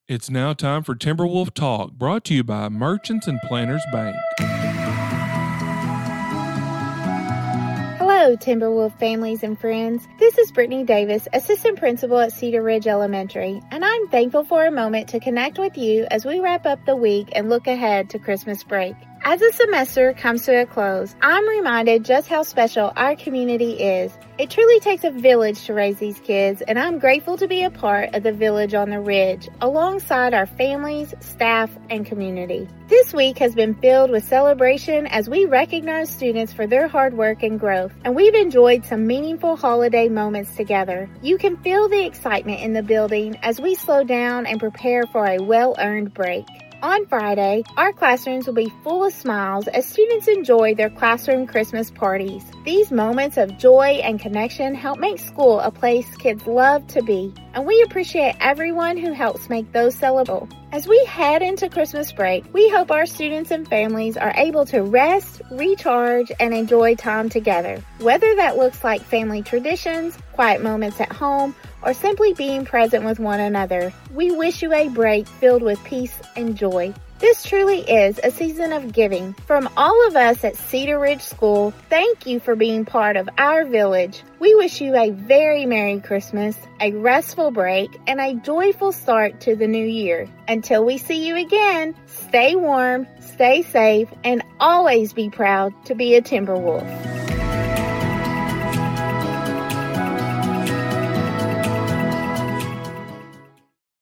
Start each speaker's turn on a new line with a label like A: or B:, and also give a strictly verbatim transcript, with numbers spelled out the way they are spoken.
A: It's now time for Timberwolf Talk, brought to you by Merchants and Planters Bank.
B: Hello, Timberwolf families and friends. This is Brittany Davis, Assistant Principal at Cedar Ridge Elementary, and I'm thankful for a moment to connect with you as we wrap up the week and look ahead to Christmas break. As the semester comes to a close, I'm reminded just how special our community is. It truly takes a village to raise these kids, and I'm grateful to be a part of the Village on the Ridge, alongside our families, staff, and community. This week has been filled with celebration as we recognize students for their hard work and growth, and we've enjoyed some meaningful holiday moments together. You can feel the excitement in the building as we slow down and prepare for a well-earned break. On Friday, our classrooms will be full of smiles as students enjoy their classroom Christmas parties. These moments of joy and connection help make school a place kids love to be, and we appreciate everyone who helps make those celebrable. As we head into Christmas break, we hope our students and families are able to rest, recharge, and enjoy time together. Whether that looks like family traditions, quiet moments at home, or simply being present with one another, we wish you a break filled with peace and joy. This truly is a season of giving. From all of us at Cedar Ridge School, thank you for being part of our village. We wish you a very Merry Christmas, a restful break, and a joyful start to the new year. Until we see you again, stay warm, stay safe, and always be proud to be a Timberwolf.